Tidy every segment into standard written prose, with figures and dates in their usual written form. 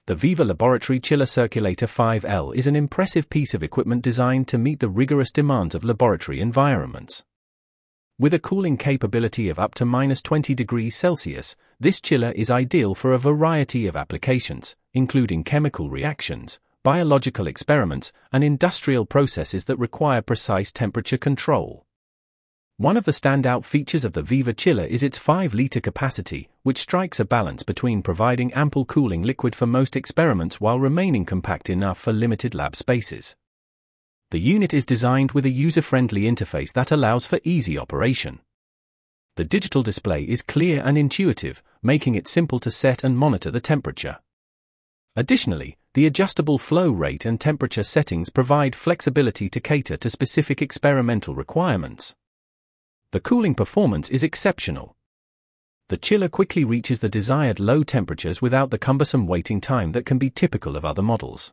The Viva Laboratory Chiller Circulator 5L is an impressive piece of equipment designed to meet the rigorous demands of laboratory environments. With a cooling capability of up to -20 degrees Celsius, this chiller is ideal for a variety of applications, including chemical reactions, biological experiments, and industrial processes that require precise temperature control. One of the standout features of the Viva chiller is its 5-liter capacity, which strikes a balance between providing ample cooling liquid for most experiments while remaining compact enough for limited lab spaces. The unit is designed with a user-friendly interface that allows for easy operation. The digital display is clear and intuitive, making it simple to set and monitor the temperature. Additionally, the adjustable flow rate and temperature settings provide flexibility to cater to specific experimental requirements. The cooling performance is exceptional. The chiller quickly reaches the desired low temperatures without the cumbersome waiting time that can be typical of other models.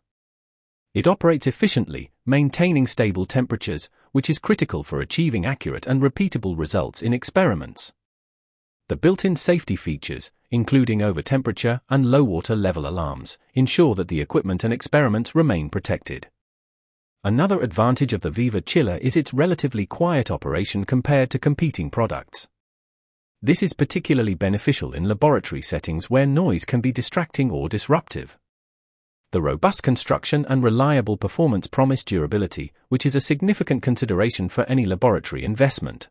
It operates efficiently, maintaining stable temperatures, which is critical for achieving accurate and repeatable results in experiments. The built-in safety features, including overtemperature and low water level alarms, ensure that the equipment and experiments remain protected. Another advantage of the Viva chiller is its relatively quiet operation compared to competing products. This is particularly beneficial in laboratory settings where noise can be distracting or disruptive. The robust construction and reliable performance promise durability, which is a significant consideration for any laboratory investment.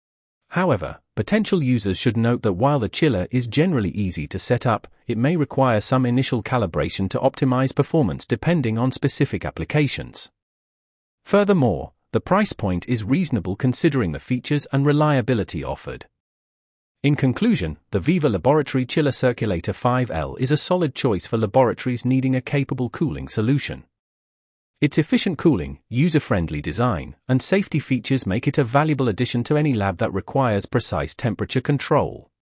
However, potential users should note that while the chiller is generally easy to set up, it may require some initial calibration to optimize performance depending on specific applications. Furthermore, the price point is reasonable considering the features and reliability offered. In conclusion, the Viva Laboratory Chiller Circulator 5L is a solid choice for laboratories needing a capable cooling solution. Its efficient cooling, user-friendly design, and safety features make it a valuable addition to any lab that requires precise temperature control.